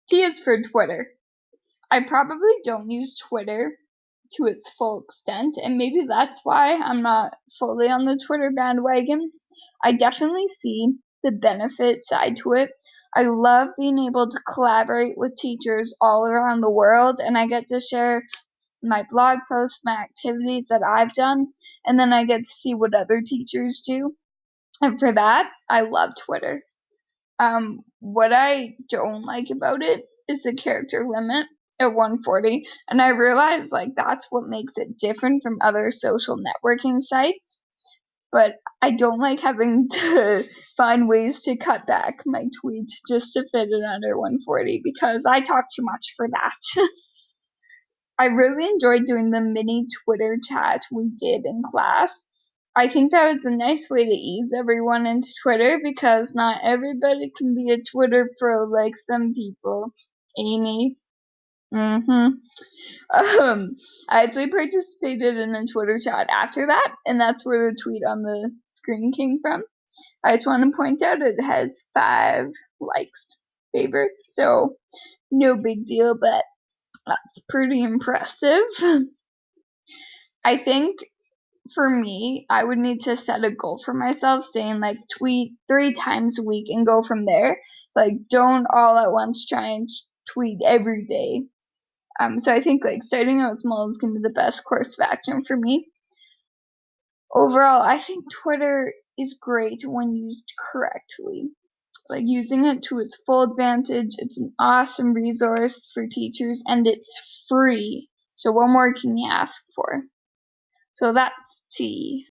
T is for Twitter. I probably don't use Twitter to its full extent, and maybe that's why I'm not fully on the Twitter bandwagon. I definitely see the benefit side to it. I love being able to collaborate with teachers all around the world, and I get to share my blog posts, my activities that I've done, and then I get to see what other teachers do. And for that, I love Twitter. What I don't like about it is the character limit at 140, and I realize that's what makes it different from other social networking sites. But I don't like having to find ways to cut back my tweets just to fit it under 140 because I talk too much for that. I really enjoyed doing the mini Twitter chat we did in class. I think that was a nice way to ease everyone into Twitter because not everybody can be a Twitter pro like some people. Amy. I actually participated in a Twitter chat after that, and that's where the tweet on the screen came from. I just want to point out it has 5 likes, favorites, so no big deal, but that's pretty impressive. I think for me, I would need to set a goal for myself, saying tweet 3 times a week and go from there. Don't all at once try and tweet every day. So I think starting out small is gonna be the best course of action for me. Overall, I think Twitter is great when used correctly. Using it to its full advantage, it's an awesome resource for teachers and it's free. So what more can you ask for? So that's T.